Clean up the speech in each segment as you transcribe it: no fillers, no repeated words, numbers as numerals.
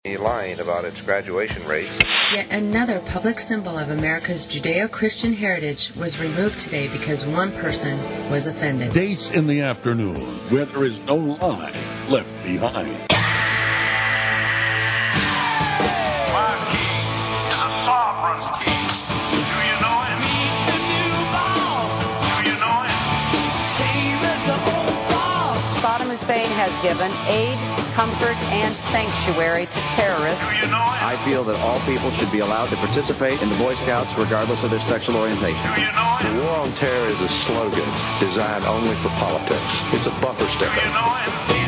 Lying about its graduation rates. Yet another public symbol of America's Judeo-Christian heritage was removed today because one person was offended. Days in the afternoon, where there is no lie left behind. My king is a sovereign king. Do you know him? Do you know him? Saddam Hussein has given aid, comfort, and sanctuary to terrorists. Do you know him? I feel that all people should be allowed to participate in the Boy Scouts regardless of their sexual orientation. Do you know him? The war on terror is a slogan designed only for politics. It's a bumper Do sticker. you know him? You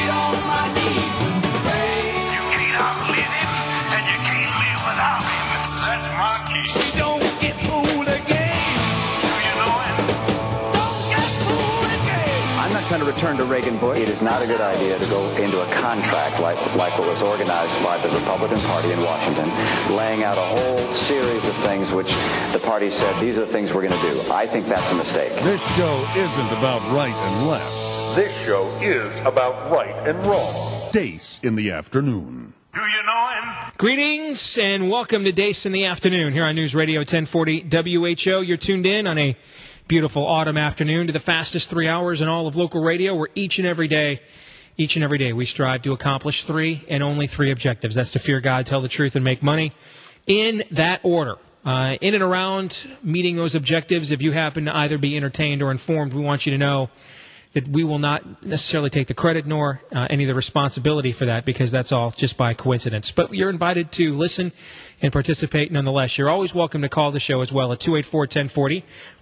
can't outlive him, and you can't live without him. That's my king. Don't get fooled again. Do you know him? Don't get fooled again. I'm not trying to return to Reagan Bush. It is not a good idea to go into a contract like what was organized by the Republican Party in Washington, laying out a whole series of things which the party said, these are the things we're going to do. I think that's a mistake. This show isn't about right and left. This show is about right and wrong. Days in the afternoon. Do you know him? Greetings and welcome to Dace in the Afternoon here on News Radio 1040 WHO. You're tuned in on a beautiful autumn afternoon to the fastest 3 hours in all of local radio, where each and every day we strive to accomplish three and only three objectives. That's to fear God, tell the truth, and make money. In that order. In and around meeting those objectives, if you happen to either be entertained or informed, we want you to know that we will not necessarily take the credit nor any of the responsibility for that, because that's all just by coincidence. But you're invited to listen and participate nonetheless. You're always welcome to call the show as well at 284-1040,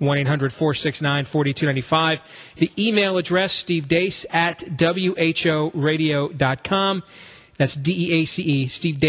1-800-469-4295. The email address, stevedace@whoradio.com. That's D-E-A-C-E,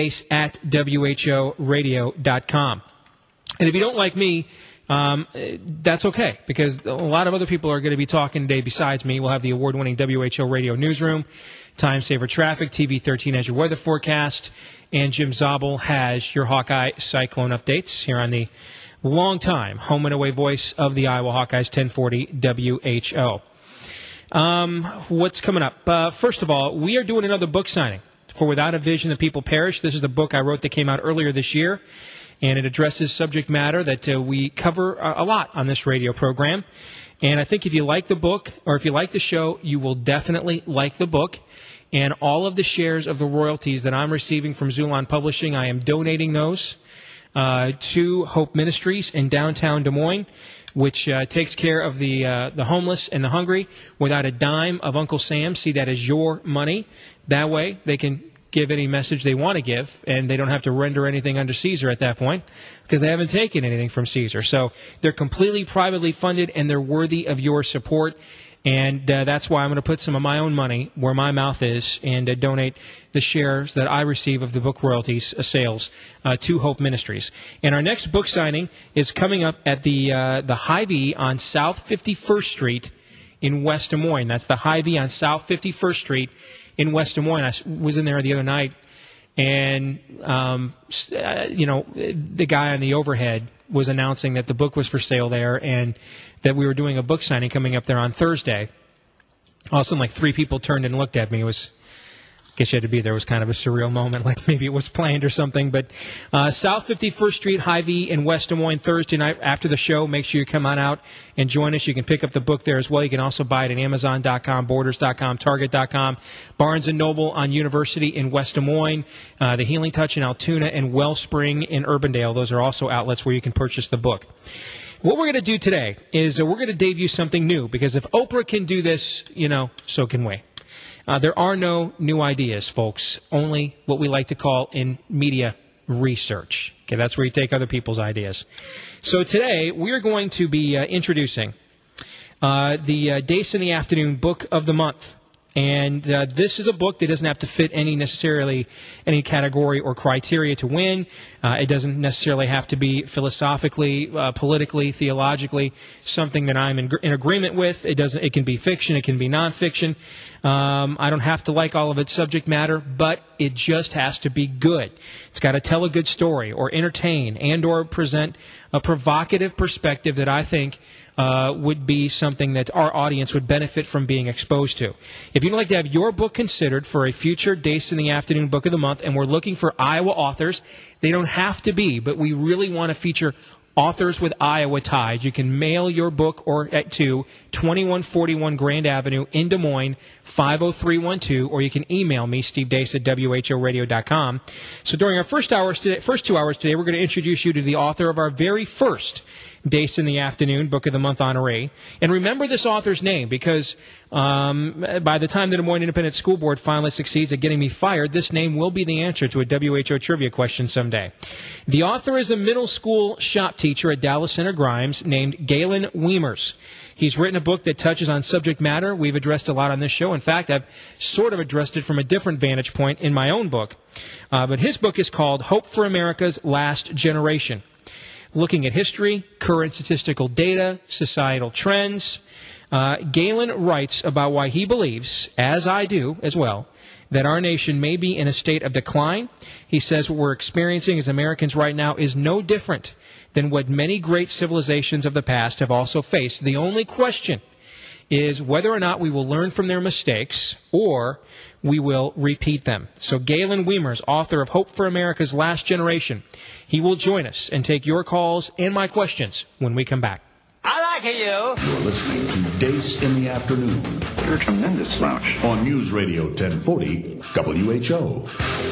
stevedace@whoradio.com. And if you don't like me, that's okay, because a lot of other people are going to be talking today besides me. We'll have the award-winning WHO Radio Newsroom, Time Saver Traffic, TV 13 has your weather forecast, and Jim Zabel has your Hawkeye Cyclone updates here on the long-time home and away voice of the Iowa Hawkeyes, 1040 WHO. What's coming up? First of all, we are doing another book signing for Without a Vision, the People Perish. This is a book I wrote that came out earlier this year, and it addresses subject matter that we cover a lot on this radio program. And I think if you like the book, or if you like the show, you will definitely like the book. And all of the shares of the royalties that I'm receiving from Zulon Publishing, I am donating those to Hope Ministries in downtown Des Moines, which takes care of the homeless and the hungry without a dime of Uncle Sam. See that as your money. That way they can give any message they want to give, and they don't have to render anything under Caesar at that point, because they haven't taken anything from Caesar. So they're completely privately funded, and they're worthy of your support. And that's why I'm going to put some of my own money where my mouth is and donate the shares that I receive of the book royalties sales to Hope Ministries. And our next book signing is coming up at the Hy-Vee on South 51st Street in West Des Moines. That's the Hy-Vee on South 51st Street in West Des Moines. I was in there the other night, and the guy on the overhead was announcing that the book was for sale there, and that we were doing a book signing coming up there on Thursday. All of a sudden, like, three people turned and looked at me. It was, I guess you had to be there. It was kind of a surreal moment, like maybe it was planned or something. But South 51st Street, Hy-Vee in West Des Moines, Thursday night after the show. Make sure you come on out and join us. You can pick up the book there as well. You can also buy it at Amazon.com, Borders.com, Target.com, Barnes & Noble on University in West Des Moines, the Healing Touch in Altoona, and Wellspring in Urbandale. Those are also outlets where you can purchase the book. What we're going to do today is we're going to debut something new, because if Oprah can do this, so can we. There are no new ideas, folks, only what we like to call in media research. Okay, that's where you take other people's ideas. So today we're going to be introducing the Dace in the Afternoon Book of the Month. And this is a book that doesn't have to fit any category or criteria to win. It doesn't necessarily have to be philosophically, politically, theologically something that I'm in agreement with. It can be fiction. It can be nonfiction. I don't have to like all of its subject matter, but it just has to be good. It's got to tell a good story or entertain and or present a provocative perspective that I think would be something that our audience would benefit from being exposed to. If you'd like to have your book considered for a future Dace in the Afternoon Book of the Month, and we're looking for Iowa authors, they don't have to be, but we really want to feature authors with Iowa ties. You can mail your book to 2141 Grand Avenue in Des Moines, 50312, or you can email me, Steve Dace at WHOradio.com. So during our first 2 hours today, we're going to introduce you to the author of our very first Dace in the Afternoon Book of the Month honoree. And remember this author's name, because by the time the Des Moines Independent School Board finally succeeds at getting me fired, this name will be the answer to a WHO trivia question someday. The author is a middle school shop teacher at Dallas Center Grimes named Galen Wiemers. He's written a book that touches on subject matter we've addressed a lot on this show. In fact, I've sort of addressed it from a different vantage point in my own book. But his book is called Hope for America's Last Generation. Looking at history, current statistical data, societal trends, Galen writes about why he believes, as I do as well, that our nation may be in a state of decline. He says what we're experiencing as Americans right now is no different than what many great civilizations of the past have also faced. The only question is whether or not we will learn from their mistakes or we will repeat them. So Galen Wiemers, author of Hope for America's Last Generation, he will join us and take your calls and my questions when we come back. I like you. You're listening to Dace in the Afternoon. You're a tremendous slouch. On News Radio 1040 WHO.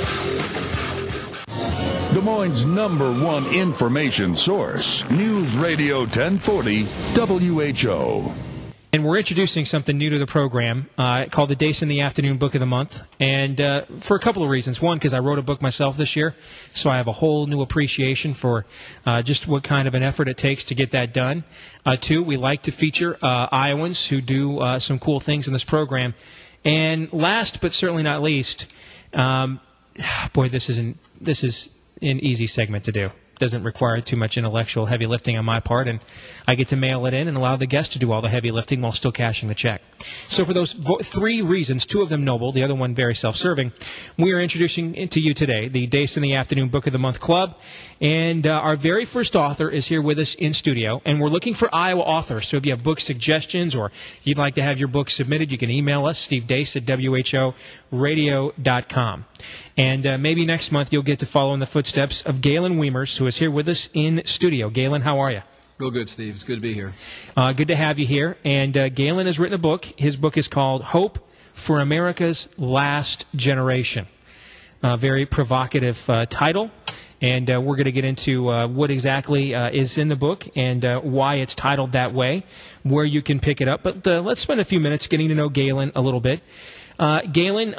Des Moines' #1 information source. News Radio 1040 WHO. And we're introducing something new to the program called the Dace in the Afternoon Book of the Month. And for a couple of reasons. One, because I wrote a book myself this year, so I have a whole new appreciation for just what kind of an effort it takes to get that done. Two, we like to feature Iowans who do some cool things in this program. And last, but certainly not least, boy, this is an easy segment to do. Doesn't require too much intellectual heavy lifting on my part, and I get to mail it in and allow the guest to do all the heavy lifting while still cashing the check. So for those three reasons, two of them noble, the other one very self-serving, we are introducing to you today the Dace in the Afternoon Book of the Month Club, and our very first author is here with us in studio, and we're looking for Iowa authors. So if you have book suggestions or you'd like to have your book submitted, you can email us, Steve Dace at WHOradio.com. And maybe next month you'll get to follow in the footsteps of Galen Wiemers, who is here with us in studio. Galen, how are you? Real good, Steve. It's good to be here. Good to have you here. And Galen has written a book. His book is called Hope for America's Last Generation. Very provocative title. And we're going to get into what exactly is in the book and why it's titled that way, where you can pick it up. But let's spend a few minutes getting to know Galen a little bit. Galen,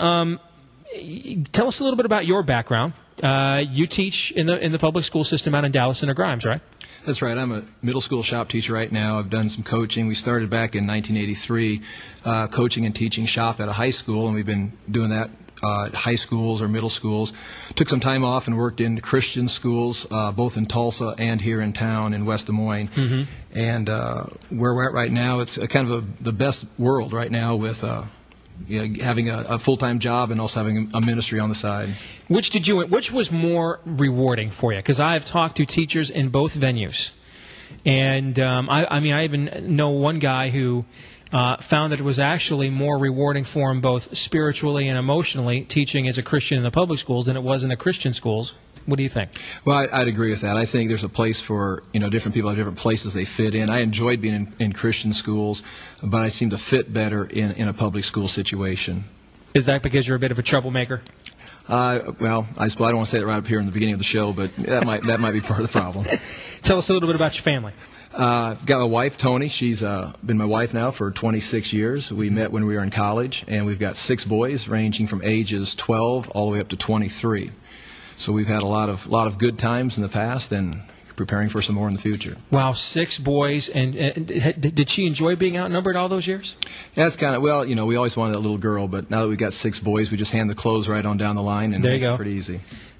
tell us a little bit about your background. You teach in the public school system out in Dallas Center Grimes, right? That's right. I'm a middle school shop teacher right now. I've done some coaching. We started back in 1983, coaching and teaching shop at a high school, and we've been doing that high schools or middle schools. Took some time off and worked in Christian schools, both in Tulsa and here in town in West Des Moines. Mm-hmm. And where we're at right now, it's kind of the best world right now with having a full-time job and also having a ministry on the side. Which was more rewarding for you? Because I've talked to teachers in both venues, and I even know one guy who found that it was actually more rewarding for him both spiritually and emotionally teaching as a Christian in the public schools than it was in the Christian schools. What do you think? Well, I'd agree with that. I think there's a place for, different people have different places they fit in. I enjoyed being in Christian schools, but I seem to fit better in a public school situation. Is that because you're a bit of a troublemaker? Well, I don't want to say that right up here in the beginning of the show, but that might be part of the problem. Tell us a little bit about your family. I've got a wife, Tony. She's been my wife now for 26 years. We met when we were in college, and we've got 6 boys ranging from ages 12 all the way up to 23. So we've had a lot of good times in the past and preparing for some more in the future. Wow, 6 boys. And did she enjoy being outnumbered all those years? Yeah, it's kind of, we always wanted a little girl, but now that we've got 6 boys, we just hand the clothes right on down the line, and it's pretty easy.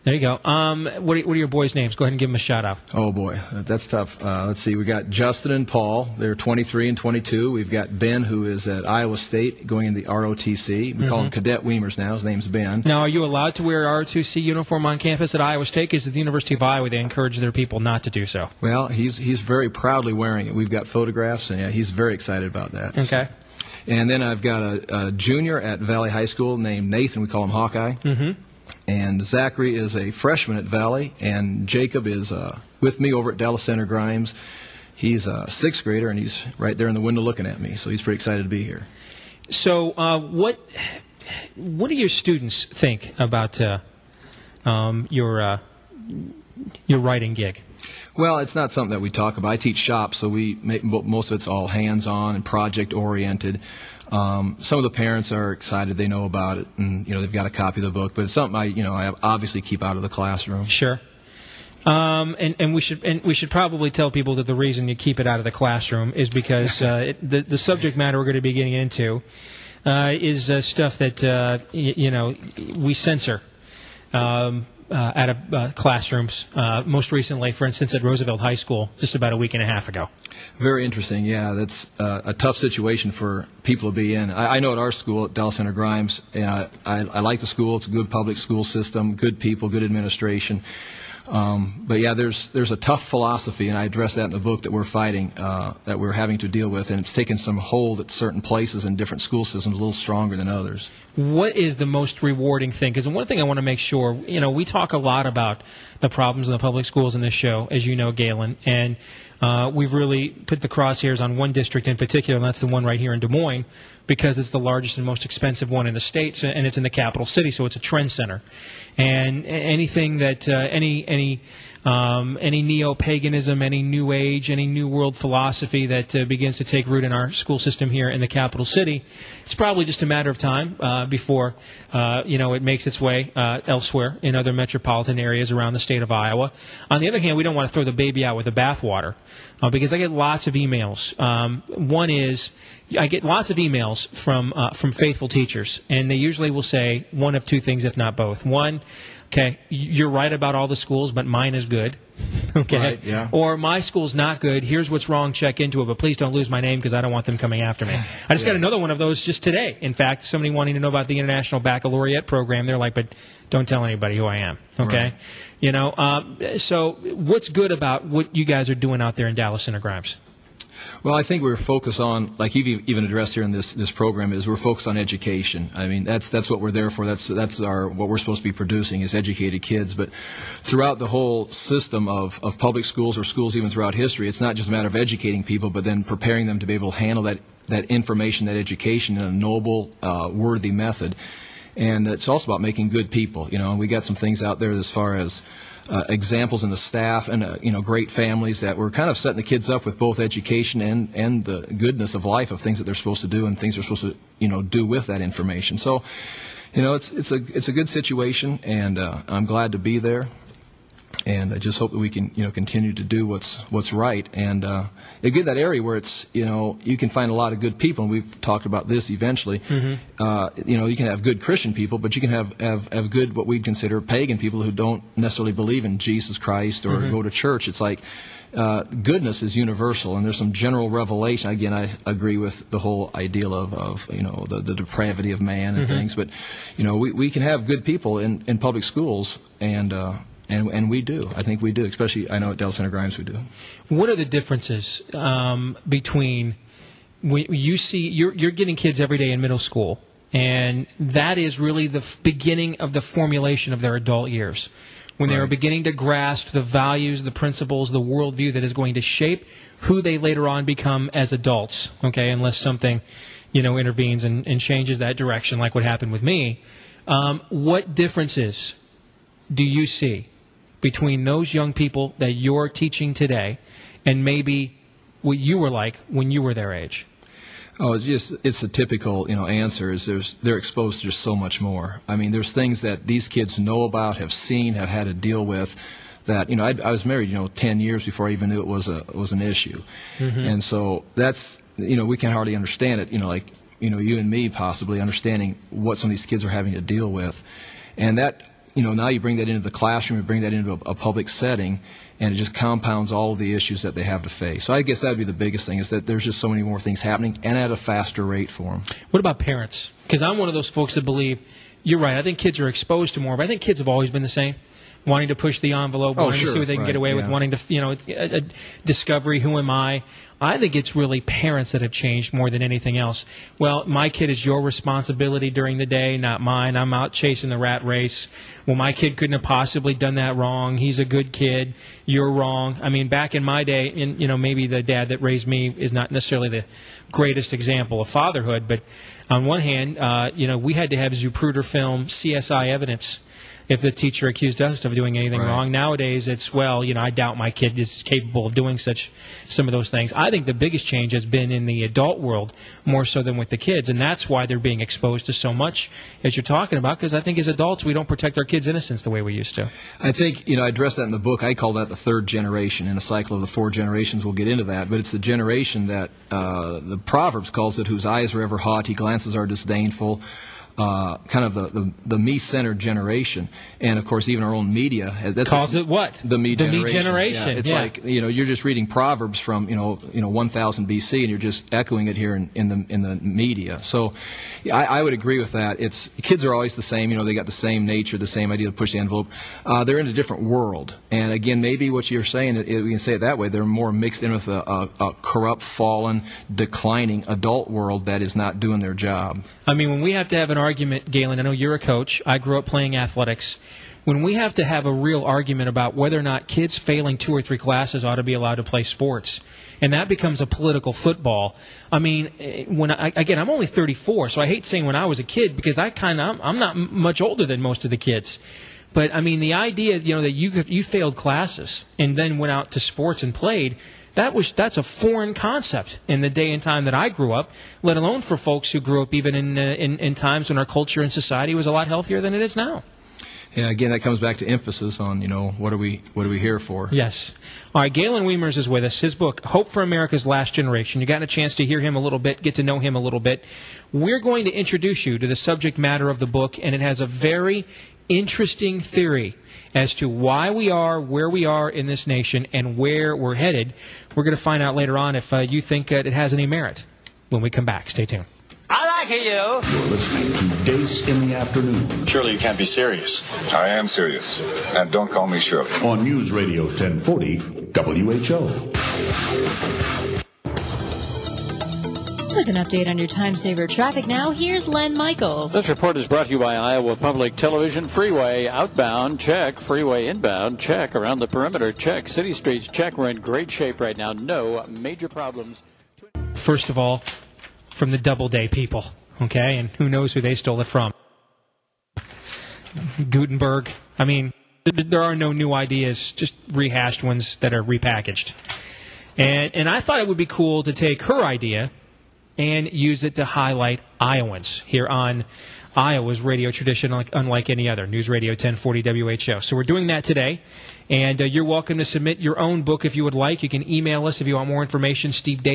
There you go. What are your boys' names? Go ahead and give them a shout-out. Oh, boy. That's tough. Let's see. We got Justin and Paul. They're 23 and 22. We've got Ben, who is at Iowa State, going in the ROTC. We call him Cadet Weimers now. His name's Ben. Now, are you allowed to wear ROTC uniform on campus at Iowa State? Because at the University of Iowa, they encourage their people not to do so. Well, he's very proudly wearing it. We've got photographs, and yeah, he's very excited about that. Okay. And then I've got a junior at Valley High School named Nathan. We call him Hawkeye. And Zachary is a freshman at Valley, and Jacob is with me over at Dallas Center Grimes. He's a sixth grader, and he's right there in the window looking at me, so he's pretty excited to be here. So what do your students think about your writing gig? Well, it's not something that we talk about. I teach shop, so we make most of it's all hands-on and project-oriented. Some of the parents are excited; they know about it, and they've got a copy of the book. But it's something I obviously keep out of the classroom. Sure. And we should probably tell people that the reason you keep it out of the classroom is because the subject matter we're going to be getting into is stuff that we censor out of classrooms. Most recently, for instance, at Roosevelt High School, just about a week and a half ago. Very interesting. Yeah, that's a tough situation for people to be in. I know at our school, at Dallas Center Grimes, I like the school. It's a good public school system, good people, good administration. But yeah, there's a tough philosophy, and I address that in the book, that we're fighting, that we're having to deal with, and it's taken some hold at certain places in different school systems, a little stronger than others. What is the most rewarding thing? Because one thing I want to make sure, we talk a lot about the problems in the public schools in this show, as you know, Galen, and we've really put the crosshairs on one district in particular, and that's the one right here in Des Moines, because it's the largest and most expensive one in the state, and it's in the capital city, so it's a trend center. And anything that any neo-paganism, any New Age, any New World philosophy that begins to take root in our school system here in the capital city, it's probably just a matter of time before it makes its way elsewhere in other metropolitan areas around the state of Iowa. On the other hand, we don't want to throw the baby out with the bathwater, because I get lots of emails. One is I get lots of emails from faithful teachers, and they usually will say one of two things, if not both. One, okay, you're right about all the schools, but mine is good. Okay. Right, yeah. Or my school's not good. Here's what's wrong. Check into it, but please don't lose my name because I don't want them coming after me. I just got another one of those just today. In fact, somebody wanting to know about the International Baccalaureate program. They're like, but don't tell anybody who I am. Okay. Right. So what's good about what you guys are doing out there in Dallas Center Grimes? Well, I think we're focused on, like you've even addressed here in this program, is we're focused on education. I mean, that's what we're there for. That's what we're supposed to be producing, is educated kids. But throughout the whole system of public schools, or schools even throughout history, it's not just a matter of educating people, but then preparing them to be able to handle that information, that education, in a noble, worthy method. And it's also about making good people. And we got some things out there as far as examples in the staff and great families that we're kind of setting the kids up with both education and the goodness of life, of things that they're supposed to do and things they're supposed to do with that information. So it's a good situation, and I'm glad to be there. And I just hope that we can, continue to do what's right. And again, that area where it's, you can find a lot of good people, and we've talked about this eventually. Mm-hmm. You can have good Christian people, but you can have good, what we'd consider pagan people who don't necessarily believe in Jesus Christ or go to church. It's like goodness is universal, and there's some general revelation. Again, I agree with the whole ideal of the depravity of man and things, but we can have good people in public schools, and we do. I think we do. Especially, I know at Dallas Center Grimes we do. What are the differences between when you see you're getting kids every day in middle school, and that is really the beginning of the formulation of their adult years, when they are beginning to grasp the values, the principles, the worldview that is going to shape who they later on become as adults. Okay, unless something intervenes and changes that direction, like what happened with me. What differences do you see between those young people that you're teaching today and maybe what you were like when you were their age? Oh, it's a typical answer. They're exposed to just so much more. I mean, there's things that these kids know about, have seen, have had to deal with. That I was married 10 years before I even knew it was an issue, and so that's we can hardly understand it. You and me possibly understanding what some of these kids are having to deal with, and that now you bring that into the classroom, you bring that into a public setting, and it just compounds all of the issues that they have to face. So I guess that would be the biggest thing, is that there's just so many more things happening, and at a faster rate for them. What about parents? Because I'm one of those folks that believe, you're right, I think kids are exposed to more, but I think kids have always been the same. Wanting to push the envelope, wanting to see what they can get away with, wanting to, a discovery, who am I? I think it's really parents that have changed more than anything else. Well, my kid is your responsibility during the day, not mine. I'm out chasing the rat race. Well, my kid couldn't have possibly done that wrong. He's a good kid. You're wrong. I mean, back in my day, and maybe the dad that raised me is not necessarily the greatest example of fatherhood, but on one hand, we had to have Zapruder film CSI evidence if the teacher accused us of doing anything wrong. Nowadays, it's, I doubt my kid is capable of doing some of those things. I think the biggest change has been in the adult world, more so than with the kids, and that's why they're being exposed to so much, as you're talking about, because I think as adults, we don't protect our kids' innocence the way we used to. I think, I addressed that in the book. I call that the third generation. In a cycle of the 4 generations, we'll get into that, but it's the generation that the Proverbs calls it, whose eyes are ever haughty, glances are disdainful, kind of the me-centered generation. And, of course, even our own media calls it what? The me generation. The me generation. Yeah, it's like, you're just reading Proverbs from, 1000 BC, and you're just echoing it here in the media. So I would agree with that. Kids are always the same. They got the same nature, the same idea to push the envelope. They're in a different world. And, again, maybe what you're saying, we can say it that way, they're more mixed in with a corrupt, fallen, declining adult world that is not doing their job. I mean, when we have to have an argument, Galen, I know you're a coach. I grew up playing athletics. When we have to have a real argument about whether or not kids failing 2 or 3 classes ought to be allowed to play sports, and that becomes a political football. I mean, I'm only 34, so I hate saying when I was a kid, because I'm not much older than most of the kids. But I mean, the idea, that you failed classes and then went out to sports and played, that's a foreign concept in the day and time that I grew up, let alone for folks who grew up even in times when our culture and society was a lot healthier than it is now. Yeah, again, that comes back to emphasis on, what are we here for? Yes. All right, Galen Wiemers is with us. His book, Hope for America's Last Generation. You've gotten a chance to hear him a little bit, get to know him a little bit. We're going to introduce you to the subject matter of the book, and it has a very interesting theory as to why we are where we are in this nation and where we're headed. We're going to find out later on if you think it has any merit when we come back. Stay tuned. I like you. You're listening to Dace in the Afternoon. Surely you can't be serious. I am serious. And don't call me Shirley. On News Radio 1040 WHO. With an update on your time-saver traffic now, here's Len Michaels. This report is brought to you by Iowa Public Television. Freeway outbound, check. Freeway inbound, check. Around the perimeter, check. City streets, check. We're in great shape right now. No major problems. First of all, from the Doubleday people, okay? And who knows who they stole it from. Gutenberg. I mean, there are no new ideas, just rehashed ones that are repackaged. And I thought it would be cool to take her idea and use it to highlight Iowans here on Iowa's radio tradition unlike any other, News Radio 1040 WHO. So we're doing that today, and you're welcome to submit your own book if you would like. You can email us if you want more information,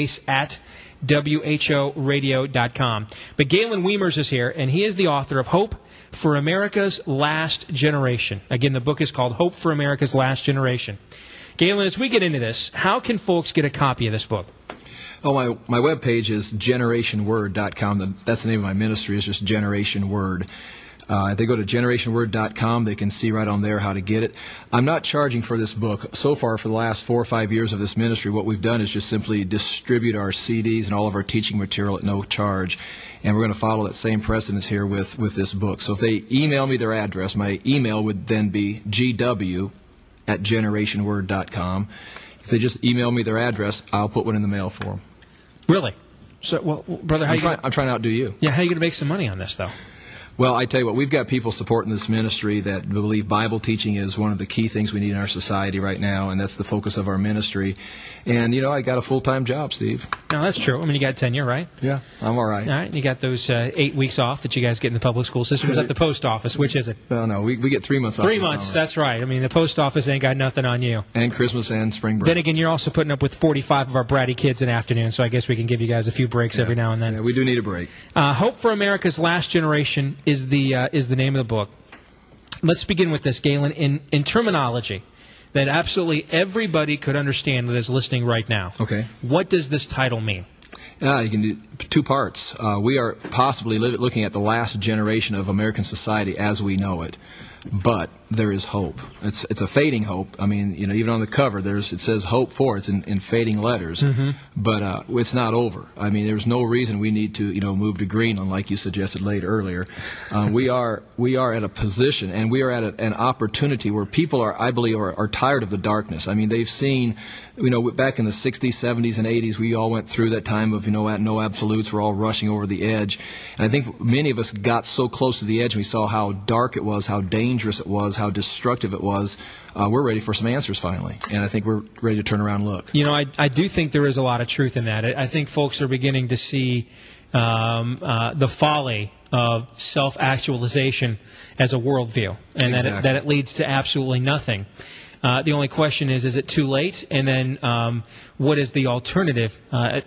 stevedeace@whoradio.com. But Galen Wiemers is here, and he is the author of Hope for America's Last Generation. Again, the book is called Hope for America's Last Generation. Galen, as we get into this, how can folks get a copy of this book? Oh, my webpage is generationword.com. That's the name of my ministry. It's just Generation Word. If they go to generationword.com, they can see right on there how to get it. I'm not charging for this book. So far, for the last 4 or 5 years of this ministry, what we've done is just simply distribute our CDs and all of our teaching material at no charge. And we're going to follow that same precedence here with this book. So if they email me their address, my email would then be gw@generationword.com. If they just email me their address, I'll put one in the mail for them. Really? So, well, brother, I'm trying to outdo you. Yeah, how are you going to make some money on this, though? Well, I tell you what, we've got people supporting this ministry that believe Bible teaching is one of the key things we need in our society right now, and that's the focus of our ministry. And, I got a full-time job, Steve. No, that's true. I mean, you got tenure, right? Yeah, I'm all right. All right, you got those 8 weeks off that you guys get in the public school system. It's at the post office. Which is it? No, we get 3 months off. 3 months, that's right. I mean, the post office ain't got nothing on you. And Christmas and spring break. Then again, you're also putting up with 45 of our bratty kids in afternoon, so I guess we can give you guys a few breaks every now and then. Yeah, we do need a break. Hope for America's Last Generation is the name of the book. let's begin with this, Galen, in terminology that absolutely everybody could understand that is listening right now. Okay. What does this title mean? You can do two parts. We are possibly looking at the last generation of American society as we know it. But there is hope. It's a fading hope. I mean, even on the cover, it says hope for. It's in fading letters. Mm-hmm. But it's not over. I mean, there's no reason we need to move to Greenland like you suggested earlier. We are at a position and we are at an opportunity where people I believe are tired of the darkness. I mean, they've seen, back in the 60s, 70s, and 80s, we all went through that time of no absolutes. We're all rushing over the edge, and I think many of us got so close to the edge. We saw how dark it was, how dangerous it was, how destructive it was. We're ready for some answers finally, and I think we're ready to turn around and look. I do think there is a lot of truth in that. I think folks are beginning to see the folly of self-actualization as a worldview, and exactly. that it leads to absolutely nothing. The only question is it too late? And then, what is the alternative? To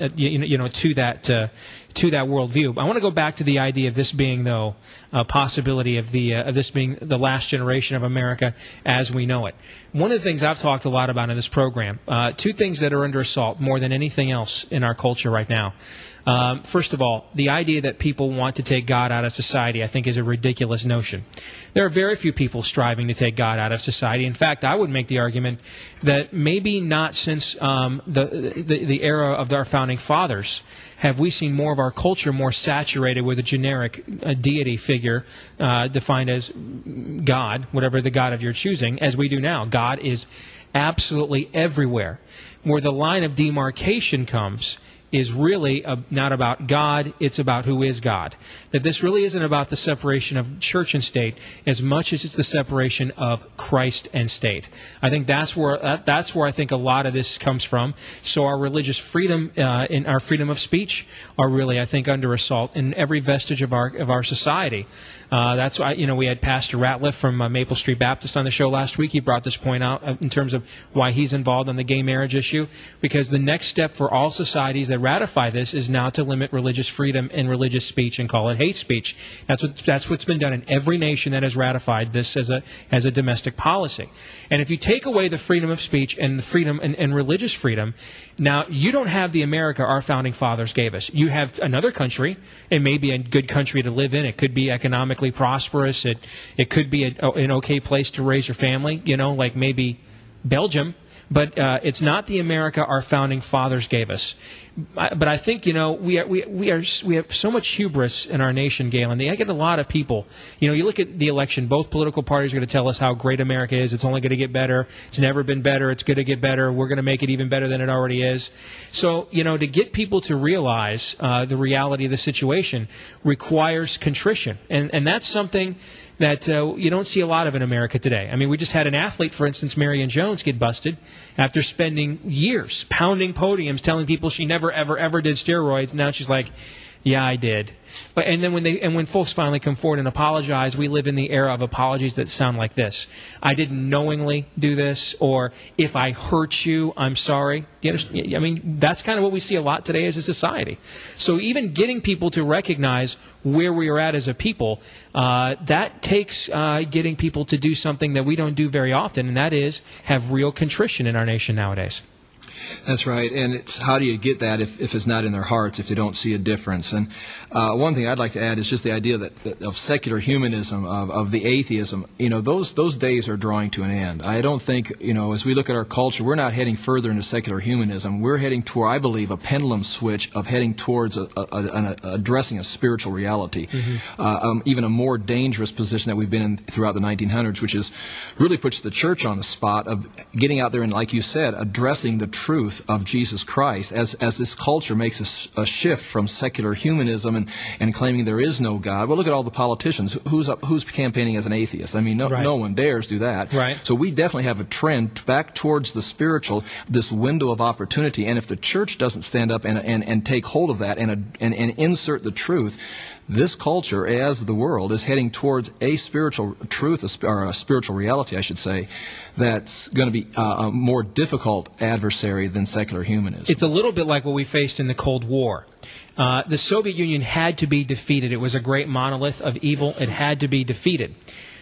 that worldview. I want to go back to the idea of this being, though, a possibility of this being the last generation of America as we know it. One of the things I've talked a lot about in this program, two things that are under assault more than anything else in our culture right now. First of all, the idea that people want to take God out of society, I think, is a ridiculous notion. There are very few people striving to take God out of society. In fact, I would make the argument that maybe not since the era of our founding fathers have we seen more of our culture more saturated with a generic deity figure defined as God, whatever the God of your choosing, as we do now. God is absolutely everywhere. Where the line of demarcation comes is really not about God, it's about who is God. That this really isn't about the separation of church and state as much as it's the separation of Christ and state. I think that's where I think a lot of this comes from. So our religious freedom and our freedom of speech are really, I think, under assault in every vestige of our society. That's why we had Pastor Ratliff from Maple Street Baptist on the show last week. He brought this point out in terms of why he's involved on the gay marriage issue, because the next step for all societies that ratify this is now to limit religious freedom and religious speech and call it hate speech. That's what's been done in every nation that has ratified this as a domestic policy. And if you take away the freedom of speech and the freedom and religious freedom, now you don't have the America our founding fathers gave us. You have another country. It may be a good country to live in. It could be economically prosperous. It could be an okay place to raise your family. Like maybe Belgium. But it's not the America our founding fathers gave us. But I think we have so much hubris in our nation, Galen. I get a lot of people. You look at the election. Both political parties are going to tell us how great America is. It's only going to get better. It's never been better. It's going to get better. We're going to make it even better than it already is. So to get people to realize the reality of the situation requires contrition, and that's something that you don't see a lot of in America today. I mean, we just had an athlete, for instance, Marion Jones, get busted after spending years pounding podiums telling people she never, ever, ever did steroids. Now she's like, yeah, I did. And then when folks finally come forward and apologize, we live in the era of apologies that sound like this. I didn't knowingly do this, or if I hurt you, I'm sorry. You understand? I mean, that's kind of what we see a lot today as a society. So even getting people to recognize where we are at as a people, that takes getting people to do something that we don't do very often, and that is have real contrition in our nation nowadays. That's right, and it's how do you get that if it's not in their hearts, if they don't see a difference? And one thing I'd like to add is just the idea that of secular humanism, of the atheism. Those days are drawing to an end. I don't think, as we look at our culture, we're not heading further into secular humanism. We're heading toward, I believe, a pendulum switch of heading towards addressing a spiritual reality, even a more dangerous position that we've been in throughout the 1900s, which is really puts the church on the spot of getting out there and, like you said, addressing the truth of Jesus Christ as this culture makes a shift from secular humanism and claiming there is no God. Well, look at all the politicians. Who's campaigning as an atheist? I mean, no one dares do that. Right. So we definitely have a trend back towards the spiritual, this window of opportunity. And if the church doesn't stand up and take hold of that and insert the truth, this culture, as the world, is heading towards a spiritual truth, or a spiritual reality, I should say, that's going to be a more difficult adversary than secular humanism. It's a little bit like what we faced in the Cold War. The Soviet Union had to be defeated. It was a great monolith of evil. It had to be defeated.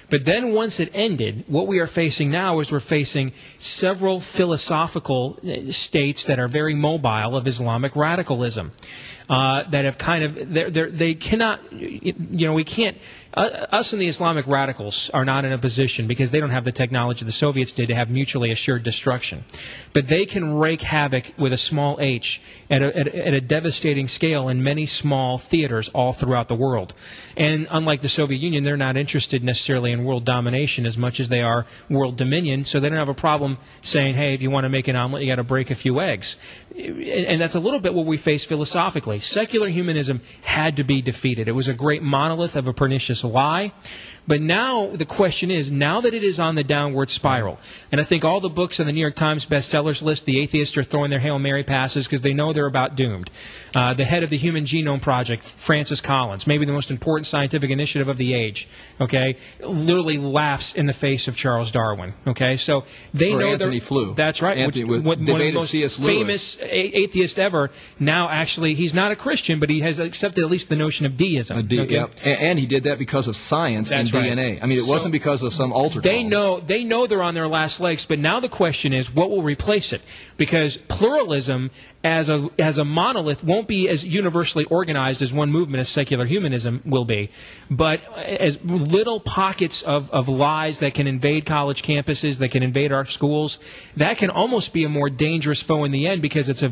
But then once it ended, what we are facing now is we're facing several philosophical states that are very mobile of Islamic radicalism. That have kind of, they cannot, we can't, us and the Islamic radicals are not in a position, because they don't have the technology the Soviets did to have mutually assured destruction. But they can wreak havoc with a small h at a devastating scale in many small theaters all throughout the world. And unlike the Soviet Union, they're not interested necessarily in world domination as much as they are world dominion, so they don't have a problem saying, hey, if you want to make an omelet, you got to break a few eggs. And that's a little bit what we face philosophically. Secular humanism had to be defeated. It was a great monolith of a pernicious lie. But now the question is, now that it is on the downward spiral, and I think all the books on the New York Times bestsellers list, the atheists are throwing their Hail Mary passes because they know they're about doomed. The head of the Human Genome Project, Francis Collins, maybe the most important scientific initiative of the age, okay, literally laughs in the face of Charles Darwin. Okay, so they know Anthony Flew. That's right. One of the most famous atheist ever. Now, actually, he's not a Christian, but he has accepted at least the notion of deism. Yeah. And he did that because of science and DNA. I mean, it wasn't because of some altar They call. know they're on their last legs, but now the question is, what will replace it? Because pluralism as a monolith won't be as universally organized as one movement as secular humanism will be, but as little pockets of lies that can invade college campuses, that can invade our schools, that can almost be a more dangerous foe in the end, because it's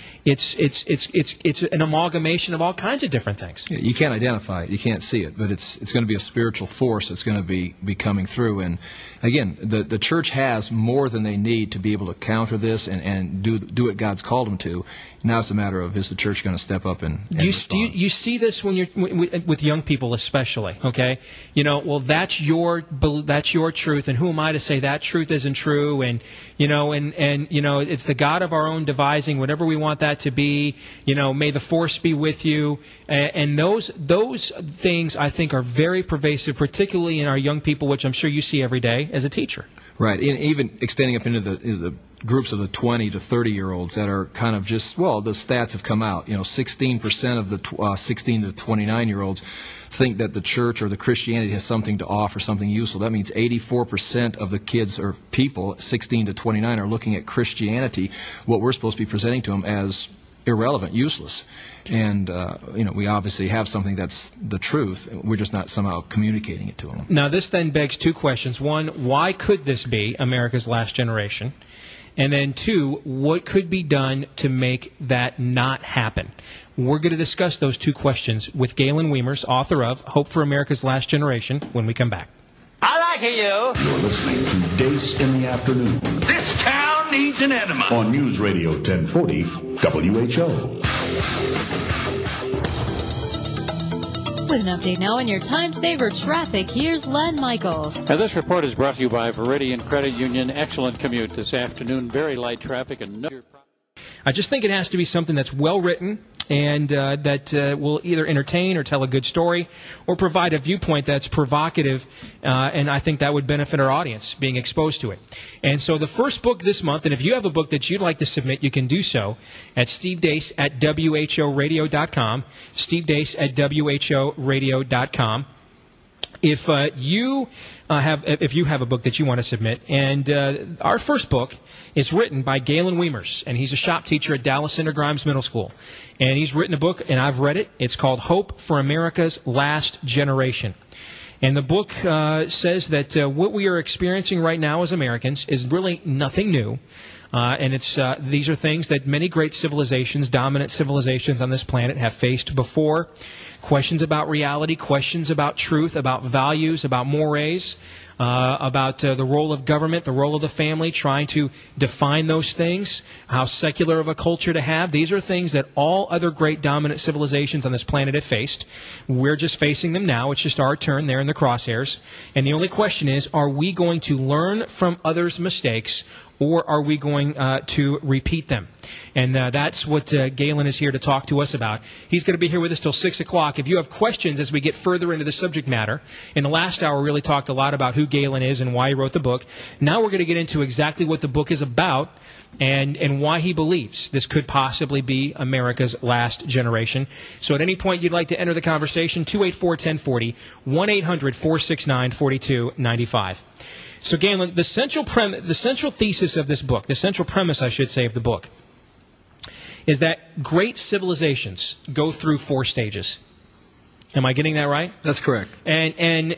an amalgamation of all kinds of different things. You can't identify it, you can't see it, but it's going to be a spiritual force that's going to be coming through. And again, the church has more than they need to be able to counter this and do what God's called them to. Now it's a matter of, is the church going to step up and respond? You see this when you're with young people especially, okay? Well, that's your truth, and who am I to say that truth isn't true? And it's the God of our own devising, whatever we want that to be. May the force be with you. And those things, I think, are very pervasive, particularly in our young people, which I'm sure you see every day as a teacher. Right, and even extending up into the groups of the 20 to 30-year-olds that are kind of just, well, the stats have come out. 16% of the 16 to 29-year-olds think that the church or the Christianity has something to offer, something useful. That means 84% of the kids or people, 16 to 29, are looking at Christianity, what we're supposed to be presenting to them, as irrelevant, useless. And, we obviously have something that's the truth. We're just not somehow communicating it to them. Now, this then begs two questions. One, why could this be America's last generation? And then two, what could be done to make that not happen? We're going to discuss those two questions with Galen Wiemers, author of Hope for America's Last Generation, when we come back. I like you. You're listening to Dace in the Afternoon This town needs an enema. on News Radio 1040 WHO. With an update now on your time saver traffic, here's Len Michaels. And this report is brought to you by Veridian Credit Union. Excellent commute this afternoon. Very light traffic and no. I just think it has to be something that's well written and that will either entertain or tell a good story or provide a viewpoint that's provocative, and I think that would benefit our audience being exposed to it. And so the first book this month, and if you have a book that you'd like to submit, you can do so at Steve Deace at WHOradio.com, Steve Deace at WHOradio.com. If you have a book that you want to submit, and our first book is written by Galen Wiemers, and he's a shop teacher at Dallas Center Grimes Middle School, and he's written a book, and I've read it. It's called Hope for America's Last Generation. And the book says that what we are experiencing right now as Americans is really nothing new. And these are things that many great civilizations, dominant civilizations on this planet, have faced before. Questions about reality, questions about truth, about values, about mores, about the role of government, the role of the family, trying to define those things, how secular of a culture to have. These are things that all other great dominant civilizations on this planet have faced. We're just facing them now. It's just our turn there in the crosshairs. And the only question is, are we going to learn from others' mistakes, or are we going to repeat them? And that's what Galen is here to talk to us about. He's going to be here with us till 6 o'clock. If you have questions as we get further into the subject matter, in the last hour we really talked a lot about who Galen is and why he wrote the book. Now we're going to get into exactly what the book is about and why he believes this could possibly be America's last generation. So at any point you'd like to enter the conversation, 284-1040, 1-800-469-4295. So Galen, the central thesis of this book, the central premise, I should say, of the book, is that great civilizations go through 4 stages. Am I getting that right? That's correct. And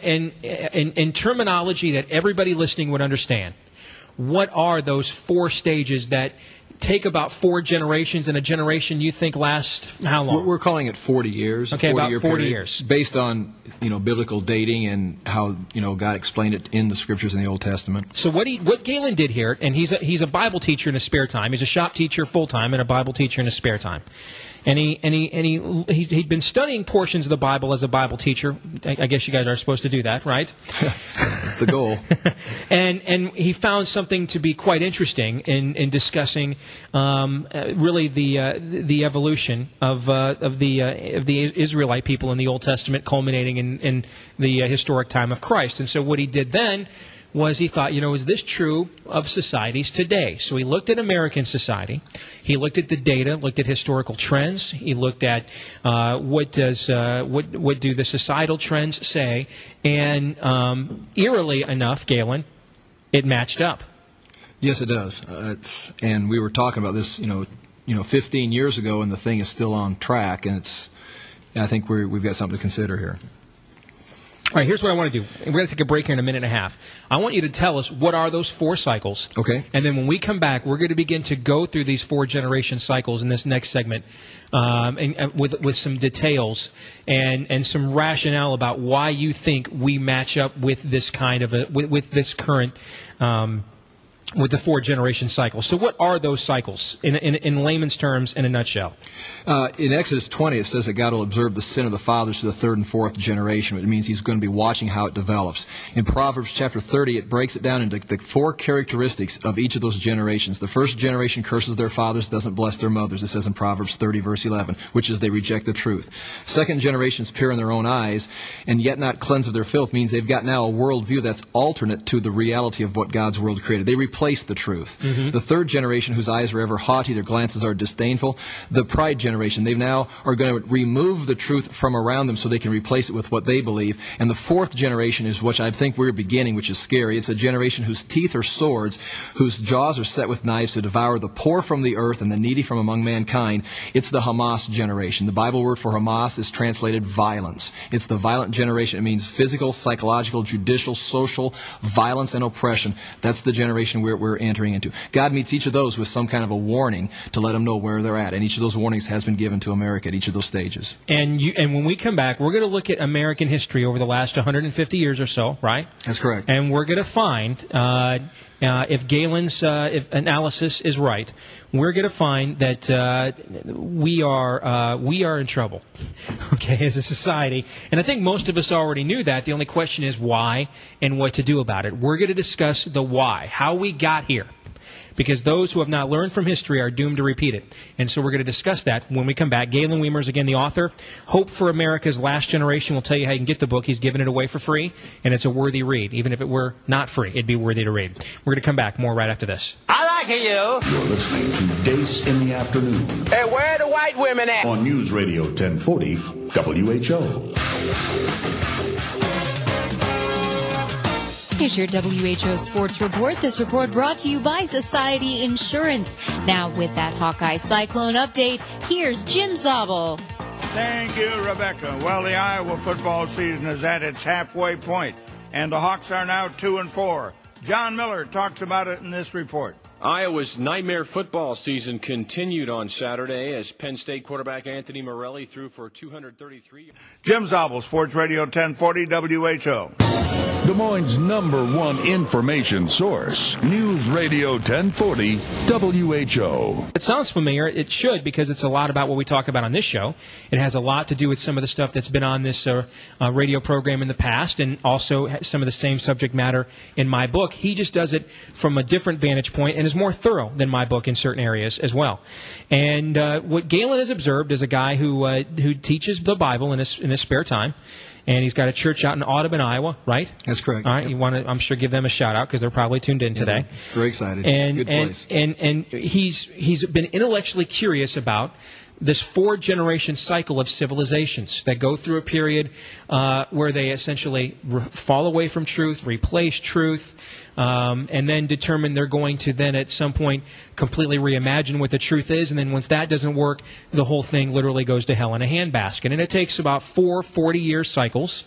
in terminology that everybody listening would understand, what are those 4 stages that take about 4 generations, and a generation you think lasts how long? We're calling it 40 years. Okay, about 40 years. Based on, biblical dating and how, God explained it in the Scriptures in the Old Testament. So what Galen did here, and he's a Bible teacher in his spare time. He's a shop teacher full-time and a Bible teacher in his spare time. And he'd been studying portions of the Bible as a Bible teacher. I guess you guys are supposed to do that, right? That's the goal. and he found something to be quite interesting in discussing really the evolution of the Israelite people in the Old Testament, culminating in the historic time of Christ. And so what he did then was he thought, is this true of societies today? So he looked at American society. He looked at the data, looked at historical trends. He looked at what do the societal trends say, and eerily enough, Galen, it matched up. Yes, it does. And we were talking about this, 15 years ago, and the thing is still on track. And I think we've got something to consider here. All right, here's what I want to do. We're going to take a break here in a minute and a half. I want you to tell us what are those 4 cycles. Okay. And then when we come back, we're going to begin to go through these 4 generation cycles in this next segment, and with some details and some rationale about why you think we match up with this kind of with this current. With the 4 generation cycle. So what are those cycles in layman's terms, in a nutshell? In Exodus 20, it says that God will observe the sin of the fathers to the 3rd and 4th generation. It means He's going to be watching how it develops. In Proverbs chapter 30, it breaks it down into the 4 characteristics of each of those generations. The first generation curses their fathers, doesn't bless their mothers. It says in Proverbs 30, verse 11, which is they reject the truth. Second generation is pure in their own eyes, and yet not cleansed of their filth, means they've got now a worldview that's alternate to the reality of what God's world created. They replace the truth. Mm-hmm. The 3rd generation, whose eyes are ever haughty, their glances are disdainful. The pride generation, they now are going to remove the truth from around them so they can replace it with what they believe. And the 4th generation is what I think we're beginning, which is scary. It's a generation whose teeth are swords, whose jaws are set with knives to devour the poor from the earth and the needy from among mankind. It's the Hamas generation. The Bible word for Hamas is translated violence. It's the violent generation. It means physical, psychological, judicial, social violence and oppression. That's the generation we're entering into. God meets each of those with some kind of a warning to let them know where they're at. And each of those warnings has been given to America at each of those stages. And when we come back, we're going to look at American history over the last 150 years or so, right? That's correct. And we're going to find, if Galen's if analysis is right, we're going to find that we are in trouble, okay, as a society. And I think most of us already knew that. The only question is why and what to do about it. We're going to discuss the why, how we got here. Because those who have not learned from history are doomed to repeat it. And so we're going to discuss that when we come back. Galen Weimer is again the author. Hope for America's Last Generation will tell you how you can get the book. He's given it away for free, and it's a worthy read. Even if it were not free, it'd be worthy to read. We're going to come back. More right after this. I like it, you. You're listening to Dace in the Afternoon. Hey, where are the white women at? On News Radio 1040 WHO. Here's your WHO Sports Report. This report brought to you by Society Insurance. Now with that Hawkeye Cyclone update, here's Jim Zabel. Thank you, Rebecca. Well, the Iowa football season is at its halfway point, and the Hawks are now 2-4. John Miller talks about it in this report. Iowa's nightmare football season continued on Saturday as Penn State quarterback Anthony Morelli threw for 233. Jim Zabel, Sports Radio 1040 WHO. Des Moines' #1 information source. News Radio 1040 WHO. It sounds familiar. It should, because it's a lot about what we talk about on this show. It has a lot to do with some of the stuff that's been on this radio program in the past, and also some of the same subject matter in my book. He just does it from a different vantage point and is more thorough than my book in certain areas as well. And what Galen has observed is a guy who teaches the Bible in his spare time. And he's got a church out in Audubon, Iowa, right? That's correct. All right, you want to, I'm sure, give them a shout out because they're probably tuned in today. Very excited. Good place. And he's been intellectually curious about this 4-generation cycle of civilizations that go through a period where they essentially fall away from truth, replace truth, and then determine they're going to then at some point completely reimagine what the truth is. And then once that doesn't work, the whole thing literally goes to hell in a handbasket. And it takes about 4 40-year cycles.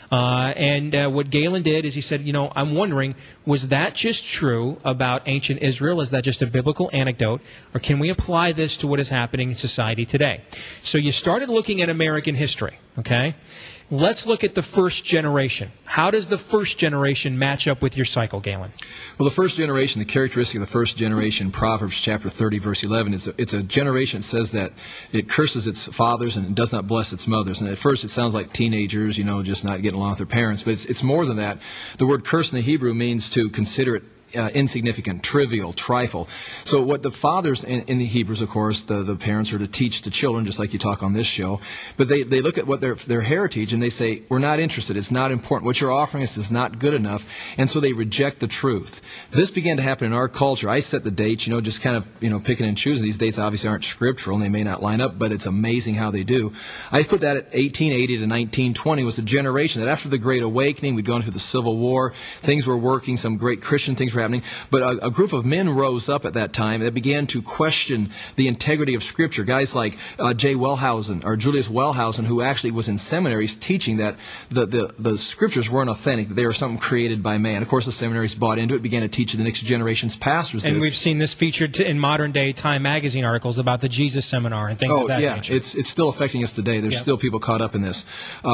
What Galen did is he said, I'm wondering, was that just true about ancient Israel? Is that just a biblical anecdote? Or can we apply this to what is happening in society today? So you started looking at American history, okay? Let's look at the first generation. How does the first generation match up with your cycle, Galen? Well, the first generation, the characteristic of the first generation, Proverbs chapter 30, verse 11, it's a generation that says that it curses its fathers and it does not bless its mothers. And at first it sounds like teenagers, just not getting along with their parents. But it's more than that. The word curse in the Hebrew means to consider it insignificant, trivial, trifle. So what the fathers in the Hebrews, of course, the parents are to teach the children, just like you talk on this show. But they look at what their heritage and they say, we're not interested. It's not important. What you're offering us is not good enough. And so they reject the truth. This began to happen in our culture. I set the dates, just kind of, picking and choosing. These dates obviously aren't scriptural and they may not line up, but it's amazing how they do. I put that at 1880 to 1920 was a generation that after the Great Awakening, we'd gone through the Civil War, things were working, some great Christian things were happening. But a group of men rose up at that time that began to question the integrity of Scripture. Guys like Julius Wellhausen, who actually was in seminaries teaching that the Scriptures weren't authentic, that they were something created by man. Of course, the seminaries bought into it, began to teach the next generation's pastors. And we've seen this featured in modern-day Time magazine articles about the Jesus Seminar and things of that nature. It's still affecting us today. There's still people caught up in this.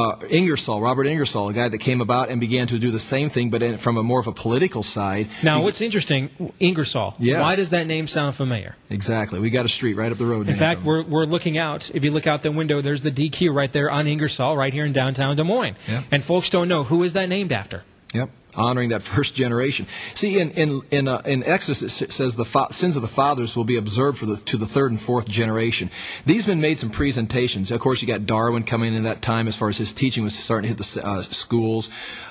Robert Ingersoll, a guy that came about and began to do the same thing, but from more of a political side. Now, what's interesting, Ingersoll. Yes. Why does that name sound familiar? Exactly. We got a street right up the road. In fact, we're looking out. If you look out the window, there's the DQ right there on Ingersoll, right here in downtown Des Moines. Yep. And folks don't know, who is that named after? Yep. Honoring that first generation. See, in Exodus it says the sins of the fathers will be observed to the third and fourth generation. These men made some presentations. Of course, you got Darwin coming in that time as far as his teaching was starting to hit the schools.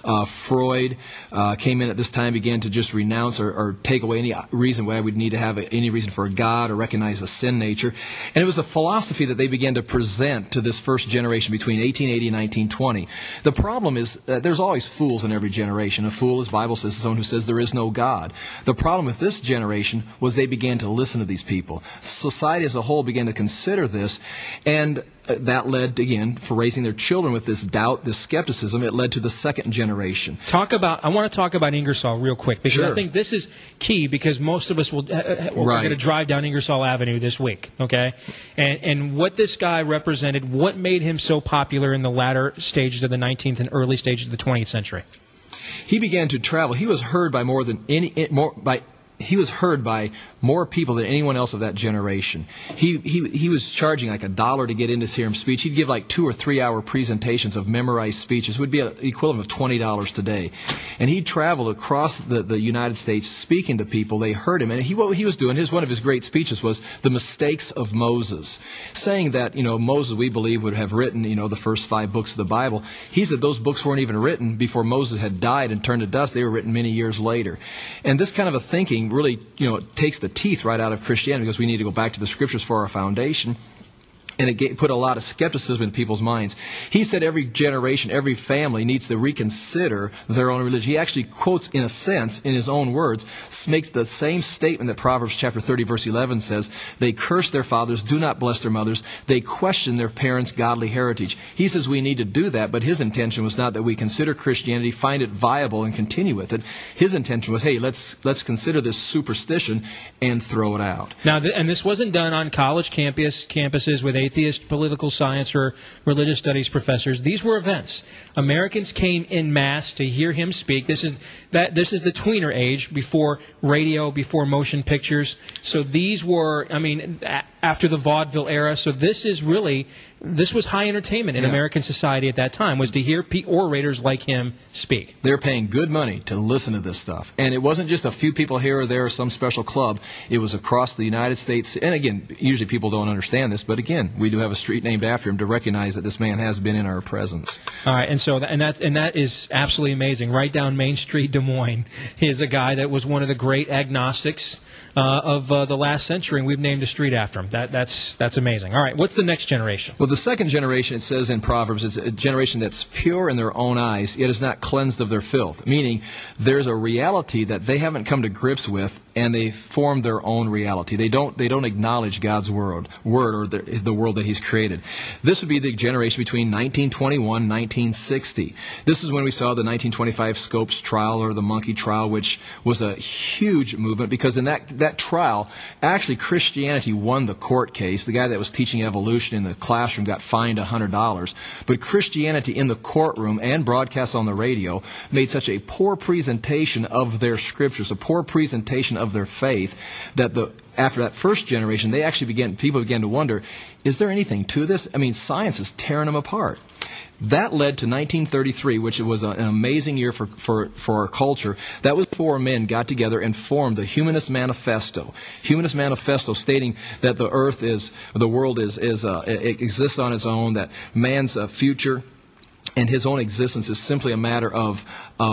Freud came in at this time, began to just renounce or take away any reason why we'd need to have any reason for a God or recognize a sin nature. And it was a philosophy that they began to present to this first generation between 1880 and 1920. The problem is that there's always fools in every generation. A fool, as the Bible says, is someone who says there is no God. The problem with this generation was they began to listen to these people. Society as a whole began to consider this, and that led, again, for raising their children with this doubt, this skepticism, it led to the second generation. I want to talk about Ingersoll real quick, because Sure. I think this is key, because most of us we're going to drive down Ingersoll Avenue this week, okay? And what this guy represented, what made him so popular in the latter stages of the 19th and early stages of the 20th century? He began to travel. He was heard by he was heard by more people than anyone else of that generation. He was charging like $1 to get in to hear him speech. He'd give like 2 or 3 hour presentations of memorized speeches. It would be an equivalent of $20 today. And he traveled across the United States speaking to people. They heard him. And what he was doing, one of his great speeches was the mistakes of Moses, saying that, Moses, we believe, would have written, the first 5 books of the Bible. He said those books weren't even written before Moses had died and turned to dust. They were written many years later. And this kind of a thinking really, takes the teeth right out of Christianity, because we need to go back to the Scriptures for our foundation. And it put a lot of skepticism in people's minds. He said every generation, every family needs to reconsider their own religion. He actually quotes, in a sense, in his own words, makes the same statement that Proverbs chapter 30, verse 11 says. They curse their fathers, do not bless their mothers. They question their parents' godly heritage. He says we need to do that, but his intention was not that we consider Christianity, find it viable, and continue with it. His intention was, hey, let's consider this superstition and throw it out. Now, and this wasn't done on college campuses with 8th atheist political science or religious studies professors. These were events. Americans came en masse to hear him speak. This is the tweener age, before radio, before motion pictures. So these were, after the vaudeville era. So this was high entertainment in American society at that time, was to hear orators like him speak. They're paying good money to listen to this stuff. And it wasn't just a few people here or there or some special club. It was across the United States. And again, usually people don't understand this, but again, we do have a street named after him to recognize that this man has been in our presence. All right, and that is absolutely amazing. Right down Main Street, Des Moines, he is a guy that was one of the great agnostics of the last century, and we've named a street after him. That's amazing. All right, what's the next generation? Well, the second generation, it says in Proverbs, is a generation that's pure in their own eyes, yet is not cleansed of their filth. Meaning, there's a reality that they haven't come to grips with, and they form their own reality. They don't acknowledge God's word or the world that He's created. This would be the generation between 1921 and 1960. This is when we saw the 1925 Scopes trial, or the monkey trial, which was a huge movement, because in that trial, actually Christianity won the court case. The guy that was teaching evolution in the classroom got fined $100. But Christianity in the courtroom and broadcast on the radio made such a poor presentation of their scriptures, a poor presentation of their faith, that after that first generation, people began to wonder, is there anything to this? Science is tearing them apart. That led to 1933, which was an amazing year for our culture. That was 4 men got together and formed the Humanist Manifesto. Humanist Manifesto, stating that the world exists on its own, that man's future and his own existence is simply a matter of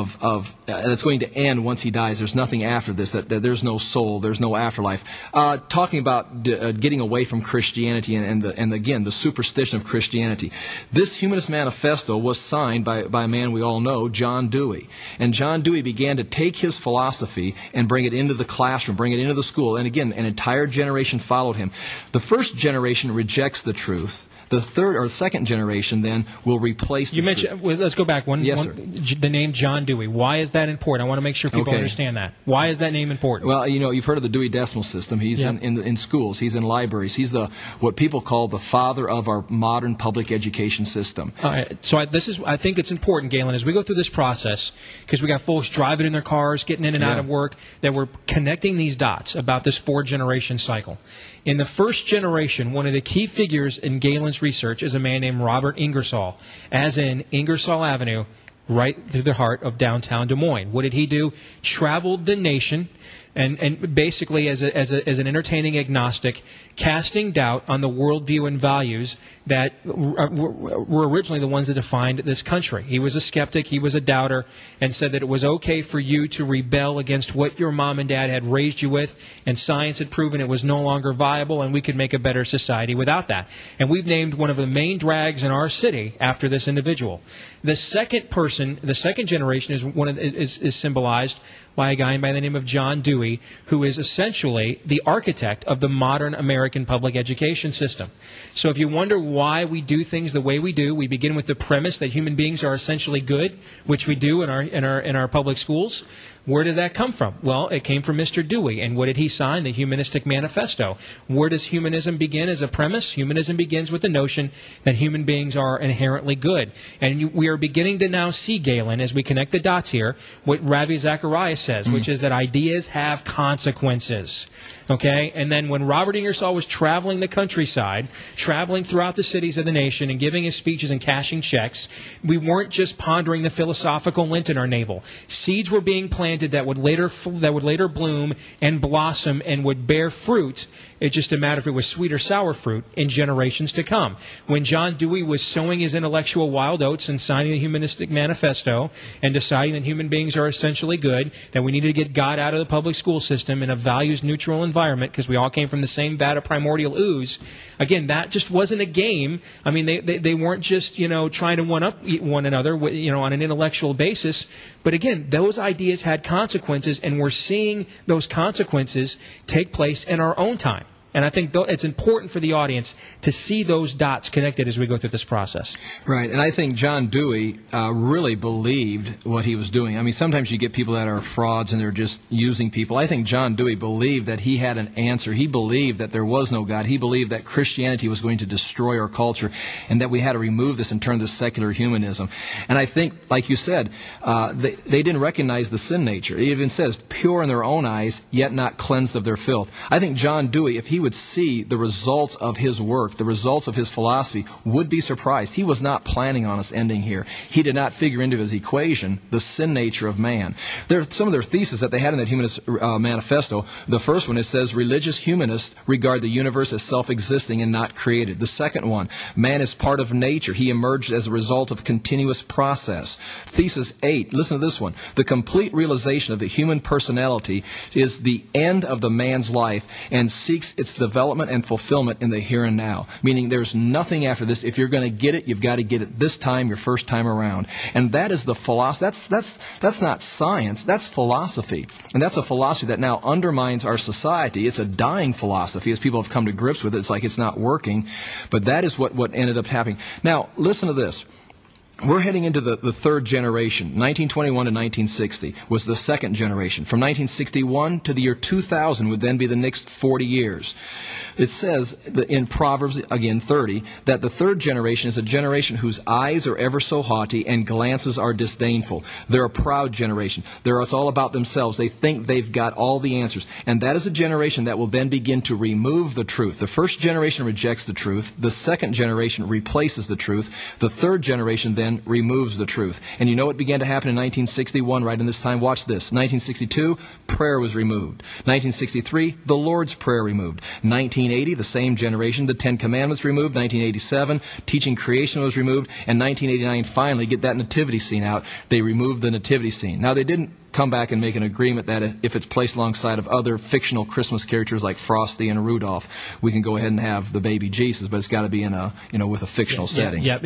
it's going to end once he dies. There's nothing after this, that there's no soul, there's no afterlife. Talking about getting away from Christianity and again, the superstition of Christianity. This Humanist Manifesto was signed by a man we all know, John Dewey. And John Dewey began to take his philosophy and bring it into the classroom, bring it into the school. And again, an entire generation followed him. The first generation rejects the truth. The third or second generation then will replace the truth. Let's go back one. Yes, sir. The name John Dewey. Why is that important? I want to make sure people understand that. Why is that name important? Well, you've heard of the Dewey Decimal System. He's in schools. He's in libraries. He's what people call the father of our modern public education system. All right. So I think it's important, Galen, as we go through this process, because we got folks driving in their cars, getting in and out of work, that we're connecting these dots about this 4-generation cycle. In the first generation, one of the key figures in Galen's research is a man named Robert Ingersoll, as in Ingersoll Avenue, right through the heart of downtown Des Moines. What did he do? Traveled the nation, and basically as an entertaining agnostic, casting doubt on the worldview and values that were originally the ones that defined this country. He was a skeptic, he was a doubter, and said that it was okay for you to rebel against what your mom and dad had raised you with, and science had proven it was no longer viable, and we could make a better society without that. And we've named one of the main drags in our city after this individual. The second generation is symbolized by a guy by the name of John Dewey, who is essentially the architect of the modern American public education system. So if you wonder why we do things the way we do, we begin with the premise that human beings are essentially good, which we do in our public schools. Where did that come from? Well, it came from Mr. Dewey. And what did he sign? The Humanistic Manifesto. Where does humanism begin as a premise? Humanism begins with the notion that human beings are inherently good. And we are beginning to now see, Galen, as we connect the dots here, what Ravi Zacharias says, which is that ideas have consequences. Okay? And then when Robert Ingersoll was traveling the countryside, traveling throughout the cities of the nation and giving his speeches and cashing checks, we weren't just pondering the philosophical lint in our navel. Seeds were being planted that would later bloom and blossom and would bear fruit. It's just a matter if it was sweet or sour fruit in generations to come. When John Dewey was sowing his intellectual wild oats and signing the Humanistic Manifesto and deciding that human beings are essentially good, that we needed to get God out of the public school system in a values-neutral environment because we all came from the same vat of primordial ooze, again, that just wasn't a game. I mean, they weren't just, trying to one-up one another, on an intellectual basis. But again, those ideas had consequences, and we're seeing those consequences take place in our own time. And I think it's important for the audience to see those dots connected as we go through this process. Right, and I think John Dewey really believed what he was doing. I mean, sometimes you get people that are frauds and they're just using people. I think John Dewey believed that he had an answer. He believed that there was no God. He believed that Christianity was going to destroy our culture and that we had to remove this and turn to secular humanism. And I think, like you said, they didn't recognize the sin nature. It even says, pure in their own eyes, yet not cleansed of their filth. I think John Dewey, if he would see the results of his work, the results of his philosophy, would be surprised. He was not planning on us ending here. He did not figure into his equation the sin nature of man. There are some of their theses that they had in that Humanist Manifesto. The first one, it says, religious humanists regard the universe as self-existing and not created. The second one, man is part of nature. He emerged as a result of continuous process. Thesis 8, listen to this one. The complete realization of the human personality is the end of the man's life and seeks its development and fulfillment in the here and now. Meaning there's nothing after this. If you're going to get it, you've got to get it this time, your first time around. And that is the philosophy. That's not science. That's philosophy. And that's a philosophy that now undermines our society. It's a dying philosophy as people have come to grips with it. It's like it's not working. But that is what ended up happening. Now, listen to this. We're heading into the third generation. 1921 to 1960 was the second generation. From 1961 to the year 2000 would then be the next 40 years. It says in Proverbs, again 30, that the third generation is a generation whose eyes are ever so haughty and glances are disdainful. They're a proud generation. It's all about themselves. They think they've got all the answers. And that is a generation that will then begin to remove the truth. The first generation rejects the truth. The second generation replaces the truth. The third generation then removes the truth. And you know what began to happen in 1961, right in this time? Watch this. 1962, prayer was removed. 1963, the Lord's Prayer removed. 1980, the same generation, the Ten Commandments removed. 1987, teaching creation was removed. And 1989, finally, get that nativity scene out. They removed the nativity scene. Now, they didn't come back and make an agreement that if it's placed alongside of other fictional Christmas characters like Frosty and Rudolph, we can go ahead and have the baby Jesus, but it's got to be in with a fictional setting. Yeah,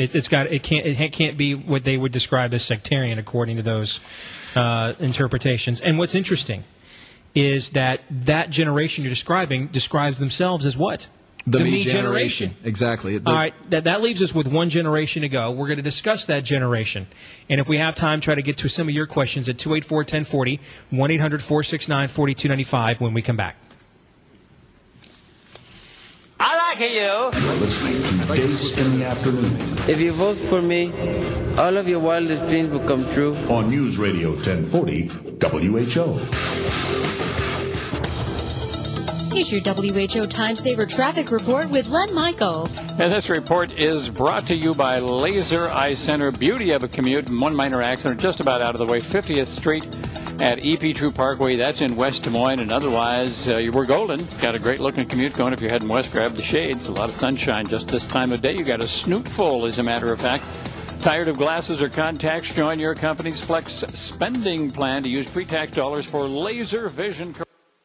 it can't be what they would describe as sectarian according to those interpretations. And what's interesting is that generation you're describing describes themselves as what? The me generation. Exactly. All right, that leaves us with one generation to go. We're going to discuss that generation. And if we have time, try to get to some of your questions at 284-1040, 1-800-469-4295 when we come back. I like you. You're listening to Dace in the Afternoon. If you vote for me, all of your wildest dreams will come true. On News Radio 1040, WHO. Here's your WHO Time Saver Traffic Report with Len Michaels. And this report is brought to you by Laser Eye Center. Beauty of a commute. One minor accident just about out of the way. 50th Street at EP True Parkway. That's in West Des Moines. And otherwise, we're golden. Got a great looking commute going. If you're heading west, grab the shades. A lot of sunshine just this time of day. You got a snoot full, as a matter of fact. Tired of glasses or contacts? Join your company's Flex spending plan to use pre-tax dollars for laser vision.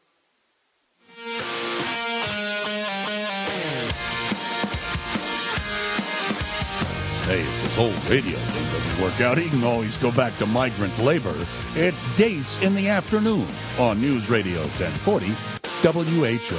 Hey, if this whole radio thing doesn't work out, he can always go back to migrant labor. It's Dace in the Afternoon on News Radio 1040 WHO.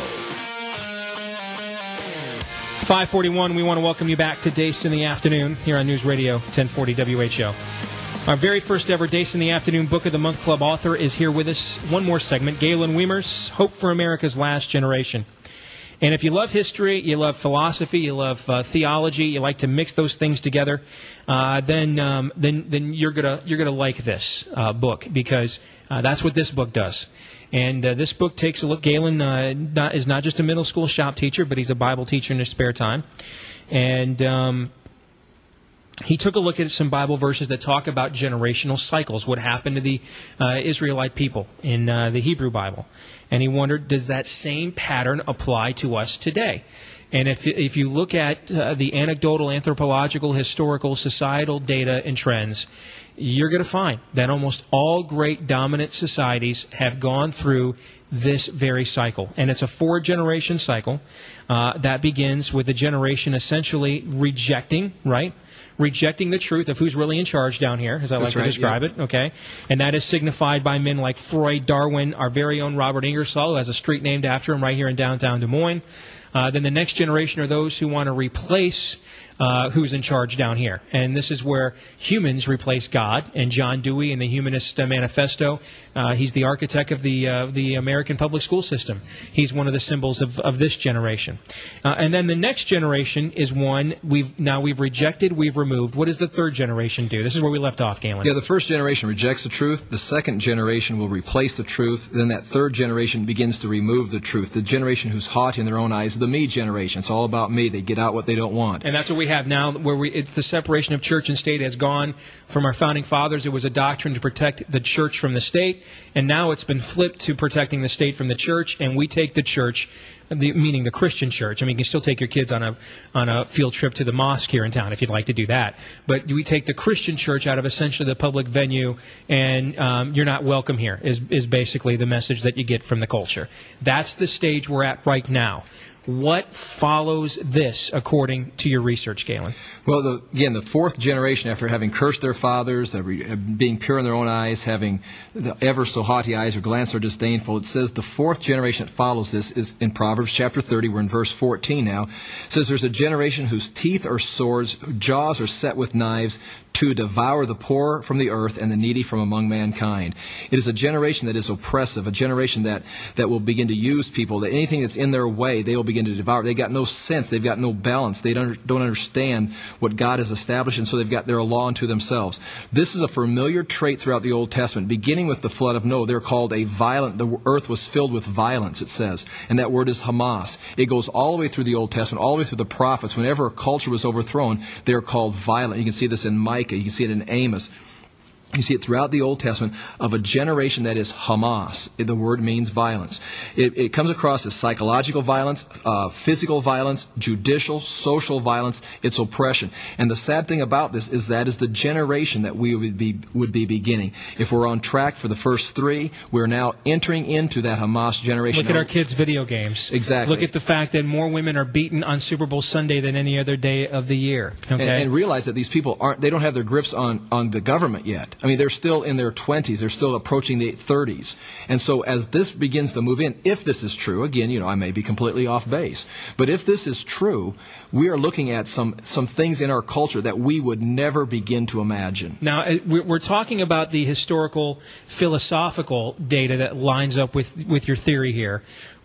541, we want to welcome you back to Dace in the Afternoon here on News Radio 1040 WHO. Our very first ever Dace in the Afternoon Book of the Month Club author is here with us. One more segment, Galen Wiemers, Hope for America's Last Generation. And if you love history, you love philosophy, you love theology, you like to mix those things together, then you're gonna like this book, because that's what this book does. And this book takes a look. Galen is not just a middle school shop teacher, but he's a Bible teacher in his spare time, and he took a look at some Bible verses that talk about generational cycles, what happened to the Israelite people in the Hebrew Bible. And he wondered, does that same pattern apply to us today? And if you look at the anecdotal, anthropological, historical, societal data and trends, you're going to find that almost all great dominant societies have gone through this very cycle. And it's a 4-generation cycle that begins with a generation essentially rejecting the truth of who's really in charge down here, as I like to describe it, okay? And that is signified by men like Freud, Darwin, our very own Robert Ingersoll, who has a street named after him right here in downtown Des Moines. Then the next generation are those who want to replace who's in charge down here. And this is where humans replace God. And John Dewey in the Humanist Manifesto, he's the architect of the American public school system. He's one of the symbols of this generation. And then the next generation is one we've rejected, we've removed. What does the third generation do? This is where we left off, Galen. Yeah, the first generation rejects the truth. The second generation will replace the truth. Then that third generation begins to remove the truth. The generation who's haughty in their own eyes, the me generation. It's all about me. They get out what they don't want. And that's what we have now, where it's the separation of church and state has gone from our founding fathers. It was a doctrine to protect the church from the state, and now it's been flipped to protecting the state from the church, and we take the church, meaning the Christian church. I mean, you can still take your kids on a field trip to the mosque here in town if you'd like to do that, but we take the Christian church out of essentially the public venue, and you're not welcome here, is basically the message that you get from the culture. That's the stage we're at right now. What follows this, according to your research, Galen? Well, again, the fourth generation, after having cursed their fathers, being pure in their own eyes, having the ever so haughty eyes or glance so disdainful, it says the fourth generation that follows this is in Proverbs chapter 30. We're in verse 14 now. It says there's a generation whose teeth are swords, whose jaws are set with knives, to devour the poor from the earth and the needy from among mankind. It is a generation that is oppressive, a generation that will begin to use people, that anything that's in their way, they will begin to devour. They've got no sense. They've got no balance. They don't understand what God has established, and so they're a law unto themselves. This is a familiar trait throughout the Old Testament. Beginning with the flood of Noah, they're called the earth was filled with violence, it says. And that word is Hamas. It goes all the way through the Old Testament, all the way through the prophets. Whenever a culture was overthrown, they're called violent. You can see this in Micah. You can see it in Amos. You see it throughout the Old Testament of a generation that is Hamas. The word means violence. It comes across as psychological violence, physical violence, judicial, social violence. It's oppression. And the sad thing about this is that is the generation that we would be beginning. If we're on track for the first three, we're now entering into that Hamas generation. Look at our kids' video games. Exactly. Look at the fact that more women are beaten on Super Bowl Sunday than any other day of the year. Okay? And realize that these people they don't have their grips on the government yet. I mean, they're still in their 20s. They're still approaching the 30s. And so as this begins to move in, if this is true, again, I may be completely off base, but if this is true, we are looking at some things in our culture that we would never begin to imagine. Now, we're talking about the historical, philosophical data that lines up with your theory here.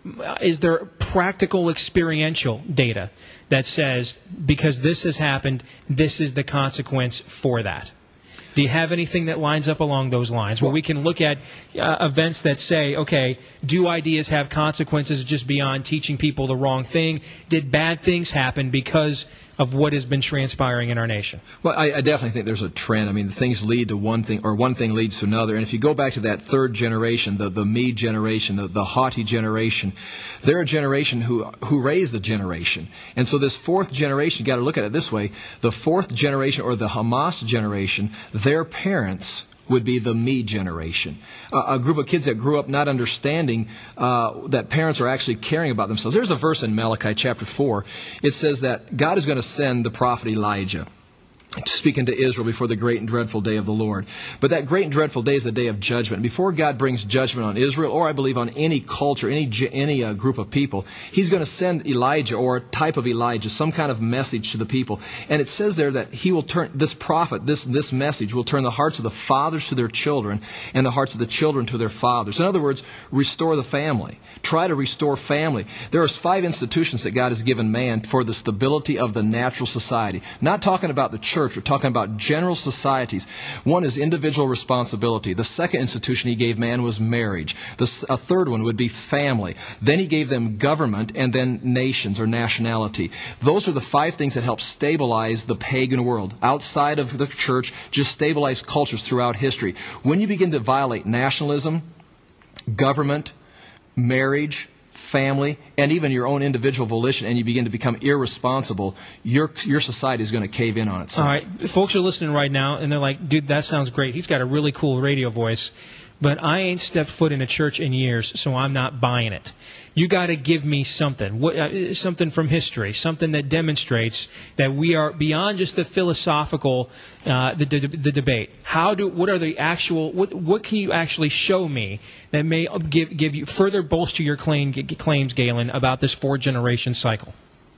Is there practical, experiential data that says, because this has happened, this is the consequence for that? Do you have anything that lines up along those lines where we can look at events that say, okay, do ideas have consequences just beyond teaching people the wrong thing? Did bad things happen because of what has been transpiring in our nation? Well, I definitely think there's a trend. I mean, things lead to one thing, or one thing leads to another. And if you go back to that third generation, the me generation, the haughty generation, they're a generation who raised the generation. And so this fourth generation, you got to look at it this way, the fourth generation, or the Hamas generation, their parents would be the me generation. A group of kids that grew up not understanding that parents are actually caring about themselves. There's a verse in Malachi chapter 4. It says that God is going to send the prophet Elijah speaking to Israel before the great and dreadful day of the Lord. But that great and dreadful day is the day of judgment. Before God brings judgment on Israel, or I believe on any culture, any group of people, He's going to send Elijah, or a type of Elijah, some kind of message to the people. And it says there that He will turn, this prophet, this message will turn the hearts of the fathers to their children, and the hearts of the children to their fathers. In other words, restore the family. Try to restore family. There are 5 institutions that God has given man for the stability of the natural society. Not talking about the church. We're talking about general societies. One is individual responsibility. The second institution He gave man was marriage. A third one would be family. Then He gave them government, and then nations or nationality. Those are the 5 things that help stabilize the pagan world. Outside of the church, just stabilize cultures throughout history. When you begin to violate nationalism, government, marriage, family, and even your own individual volition, and you begin to become irresponsible, your society is going to cave in on itself. All right. Folks are listening right now, and they're like, dude, that sounds great. He's got a really cool radio voice. but I ain't stepped foot in a church in years, so I'm not buying it. You got to give me something, something from history, something that demonstrates that we are beyond just the philosophical, the debate. What are the actual? What can you actually show me that may give you further bolster your claims, Galen, about this 4-generation cycle?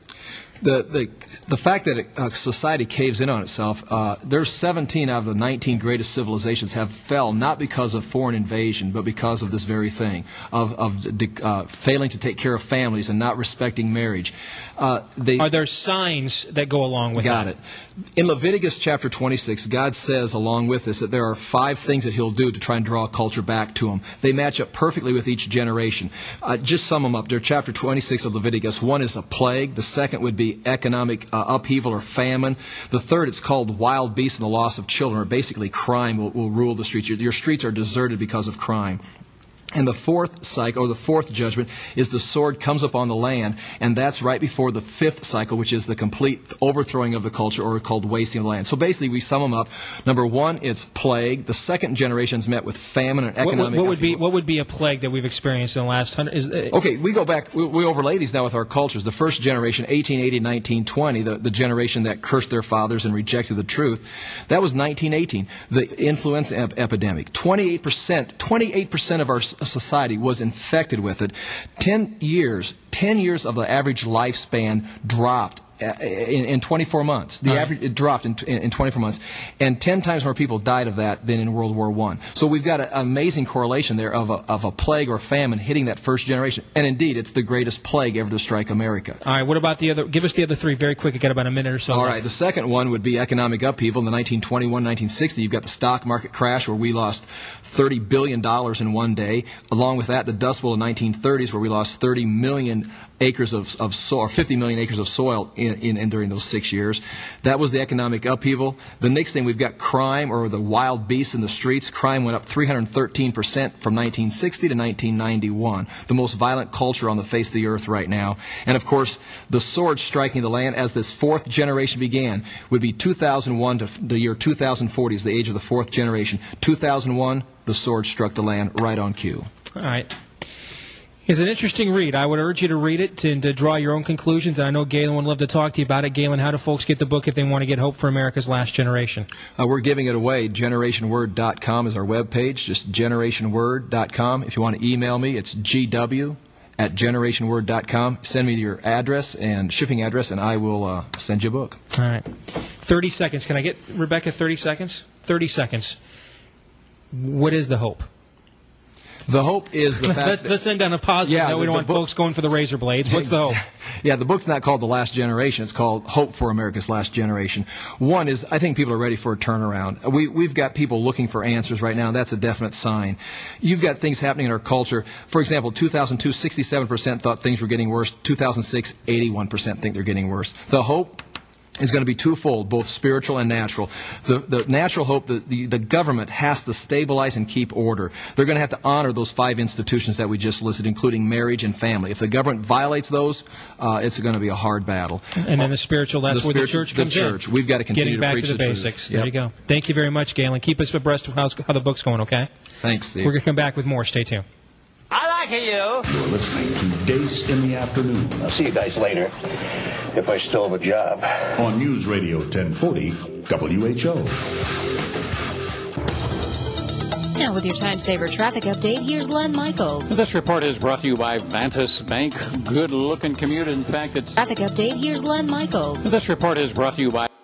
The fact that society caves in on itself, there's 17 out of the 19 greatest civilizations have fell not because of foreign invasion, but because of this very thing, of failing to take care of families and not respecting marriage. Are there signs that go along with that? Got it. In Leviticus chapter 26, God says along with this that there are 5 things that He'll do to try and draw a culture back to Him. They match up perfectly with each generation. Just sum them up. They're chapter 26 of Leviticus. One is a plague. The second would be economic upheaval or famine. The third, it's called wild beasts and the loss of children, or basically crime will rule the streets. Your streets are deserted because of crime. And the fourth cycle, or the fourth judgment, is the sword comes upon the land, and that's right before the fifth cycle, which is the complete overthrowing of the culture, or called wasting of the land. So basically, we sum them up. Number one, it's plague. The second generation is met with famine and economic upheaval. What would be a plague that we've experienced in the last 100? Okay, we go back. We overlay these now with our cultures. The first generation, 1880 to 1920, the generation that cursed their fathers and rejected the truth, that was 1918. The influenza epidemic. 28% of our society was infected with it. 10 years of the average lifespan dropped in 24 months. The average, it dropped in 24 months. And 10 times more people died of that than in World War I. So we've got an amazing correlation there of a plague or famine hitting that first generation. And indeed, it's the greatest plague ever to strike America. All right, what about the other? Give us the other three very quick. We've got about a minute or so. All right, the second one would be economic upheaval. In the 1921-1960, you've got the stock market crash where we lost $30 billion in one day. Along with that, the Dust Bowl in the 1930s where we lost 30 million acres of soil, or 50 million acres of soil in during those 6 years. That was the economic upheaval. The next thing, we've got crime, or the wild beasts in the streets. Crime went up 313% from 1960 to 1991. The most violent culture on the face of the earth right now. And of course, the sword striking the land as this fourth generation began would be 2001 to the year 2040 is the age of the fourth generation. 2001, the sword struck the land right on cue. All right. It's an interesting read. I would urge you to read it to draw your own conclusions. And I know Galen would love to talk to you about it. Galen, how do folks get the book if they want to get Hope for America's Last Generation? We're giving it away. GenerationWord.com is our webpage, just GenerationWord.com. If you want to email me, it's GW@GenerationWord.com. Send me your address and shipping address, and I will send you a book. All right. 30 seconds. Can I get Rebecca 30 seconds? 30 seconds. What is the hope? The hope is the fact let's end on a positive note. We don't want folks going for the razor blades. What's the hope? Yeah, the book's not called The Last Generation. It's called Hope for America's Last Generation. One is, I think people are ready for a turnaround. We've got people looking for answers right now. That's a definite sign. You've got things happening in our culture. For example, 2002, 67% thought things were getting worse. 2006, 81% think they're getting worse. The hope is going to be twofold, both spiritual and natural. The natural hope, the government has to stabilize and keep order. They're going to have to honor those 5 institutions that we just listed, including marriage and family. If the government violates those, it's going to be a hard battle. And then the spiritual, that's where the church comes in. The church. We've got to continue to preach the basics. There you go. Thank you very much, Galen. Keep us abreast of how the book's going, okay? Thanks, Steve. We're going to come back with more. Stay tuned. I like you. You're listening to Dace in the Afternoon. I'll see you guys later, if I still have a job. On News Radio 1040, WHO. Now with your Time Saver traffic update, here's Len Michaels. This report is brought to you by Vantas Bank. Good-looking commute. In fact, it's... Traffic update, here's Len Michaels. This report is brought to you by...